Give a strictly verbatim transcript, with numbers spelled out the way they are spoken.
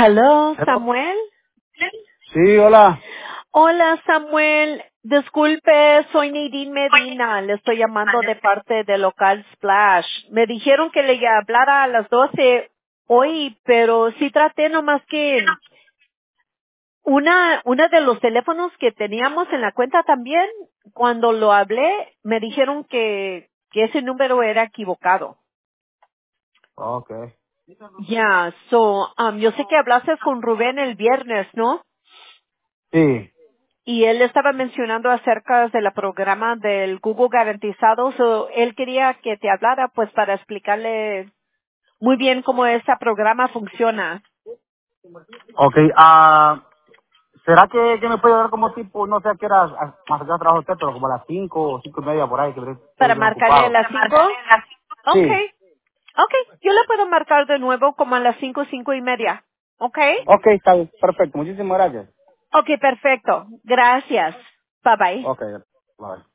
Hello, Hello. Samuel. Sí, hola. Hola, Samuel. Disculpe, soy Nadine Medina. Le estoy llamando de parte del local Splash. Me dijeron que le hablara a las doce hoy, pero sí traté nomás que una, una de los teléfonos que teníamos en la cuenta también, cuando lo hablé, me dijeron que, que ese número era equivocado. Okay. Ya, so, um, yo sé que hablaste con Rubén el viernes, ¿no? Sí. Y él estaba mencionando acerca del programa del Google garantizado, so él quería que te hablara pues para explicarle muy bien cómo ese programa funciona Okay. Ah, ¿será que, que me puede dar como tipo, no sé a qué hora, a- más allá trabajo usted, pero como a las cinco o cinco y media por ahí, que estoy para bien marcarle a ocupado? las cinco? Sí. Okay, okay, yo le puedo marcar de nuevo como a las cinco, cinco y media. Okay, Okay, está bien. Perfecto. Muchísimas gracias. okay, perfecto. Gracias. Bye bye. Okay. Bye.